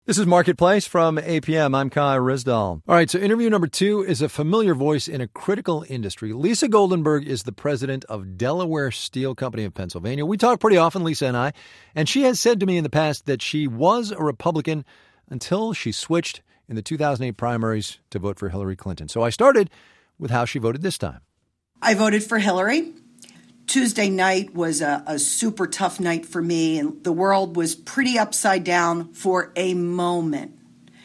This is Marketplace from APM. I'm Kai Ryssdal. All right, so interview number 2 is a familiar voice in a critical industry. Lisa Goldenberg is the president of Delaware Steel Company of Pennsylvania. We talk pretty often, Lisa and I, and she has said to me in the past that she was a Republican until she switched in the 2008 primaries to vote for Hillary Clinton. So I started with how she voted this time. I voted for Hillary. Tuesday night was a super tough night for me, and the world was pretty upside down for a moment.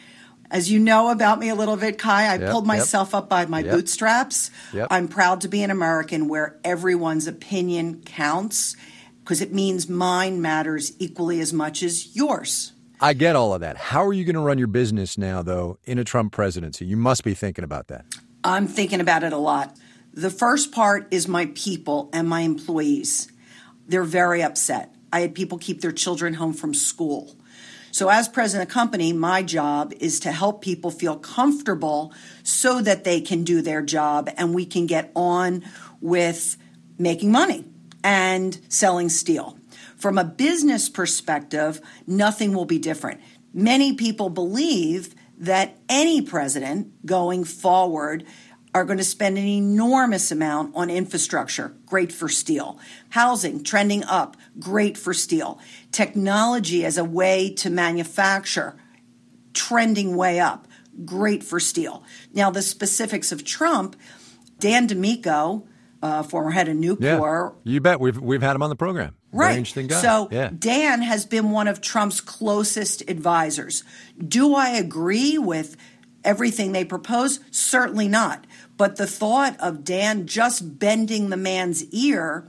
As you know about me a little bit, Kai, I pulled myself up by my bootstraps. I'm proud to be an American where everyone's opinion counts because it means mine matters equally as much as yours. I get all of that. How are you going to run your business now, though, in a Trump presidency? You must be thinking about that. I'm thinking about it a lot. The first part is my people and my employees. They're very upset. I had people keep their children home from school. So as president of the company, my job is to help people feel comfortable so that they can do their job and we can get on with making money and selling steel. From a business perspective, nothing will be different. Many people believe that any president going forward are going to spend an enormous amount on infrastructure, great for steel. Housing, trending up, great for steel. Technology as a way to manufacture, trending way up, great for steel. Now, the specifics of Trump, Dan DeMico, former head of Nucor. Yeah, you bet. We've had him on the program. Right. Very interesting guy. So Dan has been one of Trump's closest advisors. Do I agree with everything they propose? Certainly not. But the thought of Dan just bending the man's ear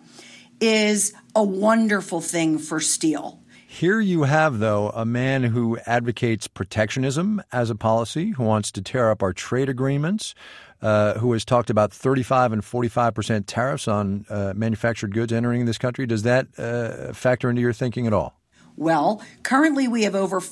is a wonderful thing for steel. Here you have, though, a man who advocates protectionism as a policy, who wants to tear up our trade agreements, who has talked about 35 and 45% tariffs on manufactured goods entering this country. Does that factor into your thinking at all? Well, currently we have over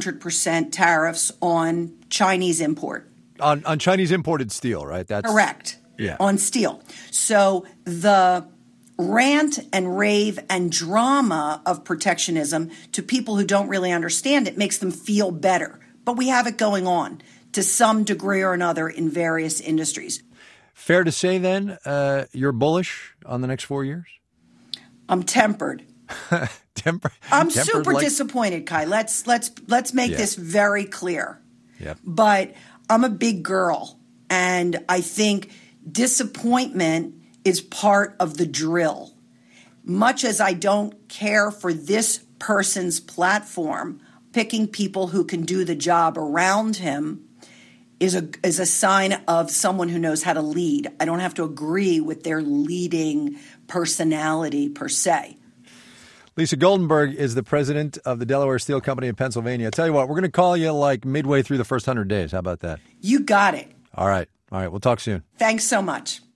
500% tariffs on Chinese import. On Chinese imported steel, right? That's correct. Yeah. On steel. So the rant and rave and drama of protectionism to people who don't really understand it makes them feel better. But we have it going on to some degree or another in various industries. Fair to say, then, you're bullish on the next 4 years? I'm tempered. I'm super disappointed, Kai. Let's make this very clear. Yep. But I'm a big girl, and I think disappointment is part of the drill. Much as I don't care for this person's platform, picking people who can do the job around him is a sign of someone who knows how to lead. I don't have to agree with their leading personality per se. Lisa Goldenberg is the president of the Delaware Steel Company of Pennsylvania. I tell you what, we're going to call you like midway through the first 100 days. How about that? You got it. All right. We'll talk soon. Thanks so much.